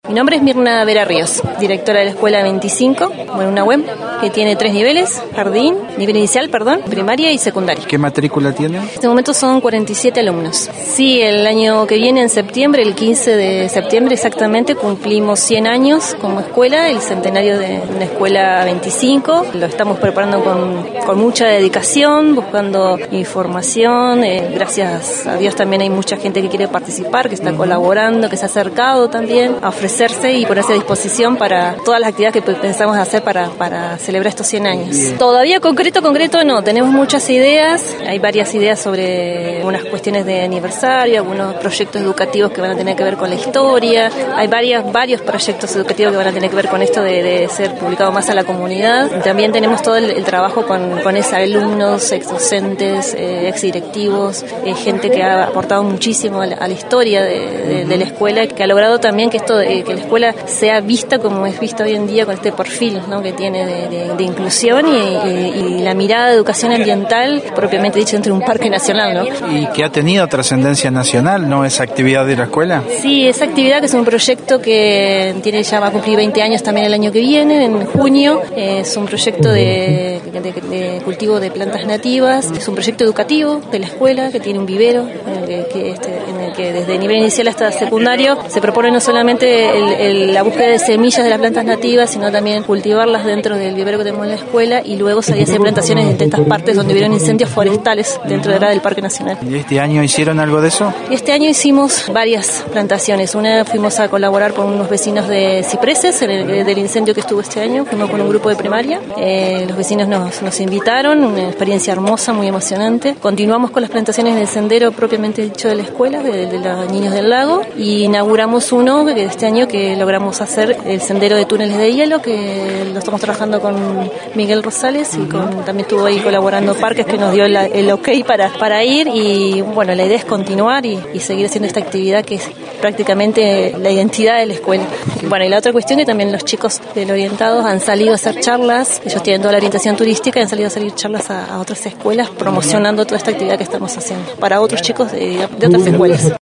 Mi nombre es Mirna Vera Ríos, directora de la Escuela 25, una web que tiene 3 niveles, nivel inicial, primaria y secundaria. ¿Qué matrícula tiene? En este momento son 47 alumnos. Sí, el año que viene, en septiembre, el 15 de septiembre exactamente, cumplimos 100 años como escuela, el centenario de una escuela 25. Lo estamos preparando con mucha dedicación, buscando información. Gracias a Dios también hay mucha gente que quiere participar, que está colaborando, que se ha acercado también a ofrecerse y ponerse a disposición para todas las actividades que pensamos hacer para celebrar estos 100 años. Todavía concreto no, tenemos muchas ideas, hay varias ideas sobre unas cuestiones de aniversario, algunos proyectos educativos que van a tener que ver con la historia, hay varios proyectos educativos que van a tener que ver con esto de ser publicado más a la comunidad. También tenemos todo el trabajo con exalumnos, exdocentes, exdirectivos, gente que ha aportado muchísimo a la historia de la escuela, que ha logrado también que esto que la escuela sea vista como es vista hoy en día, con este perfil, ¿no?, que tiene de inclusión y la mirada de educación ambiental propiamente dicho dentro de un parque nacional, ¿no? Y que ha tenido trascendencia nacional, ¿no?, esa actividad de la escuela. Sí, esa actividad, que es un proyecto que ya va a cumplir 20 años también el año que viene, en junio. Es un proyecto de cultivo de plantas nativas, es un proyecto educativo de la escuela que tiene un vivero en el que desde nivel inicial hasta secundario se propone no solamente la búsqueda de semillas de las plantas nativas, sino también cultivarlas dentro del vivero que tenemos en la escuela, y luego salir a hacer plantaciones en distintas partes donde hubieron incendios forestales dentro del Parque Nacional. ¿Y este año hicieron algo de eso? Este año hicimos varias plantaciones. Una, fuimos a colaborar con unos vecinos de cipreses del incendio que estuvo este año, fuimos con un grupo de primaria. Los vecinos nos invitaron, una experiencia hermosa, muy emocionante. Continuamos con las plantaciones del sendero propiamente dicho de la escuela, de los niños del lago, y inauguramos uno que este año que logramos hacer, el sendero de túneles de hielo, que lo estamos trabajando con Miguel Rosales, y también estuvo ahí colaborando Parques, que nos dio el ok para ir, y bueno, la idea es continuar y seguir haciendo esta actividad que es prácticamente la identidad de la escuela. Bueno, y la otra cuestión, que también los chicos del Orientados han salido a hacer charlas, ellos tienen toda la orientación turística, y han salido a hacer charlas a otras escuelas promocionando toda esta actividad que estamos haciendo para otros chicos de otras escuelas.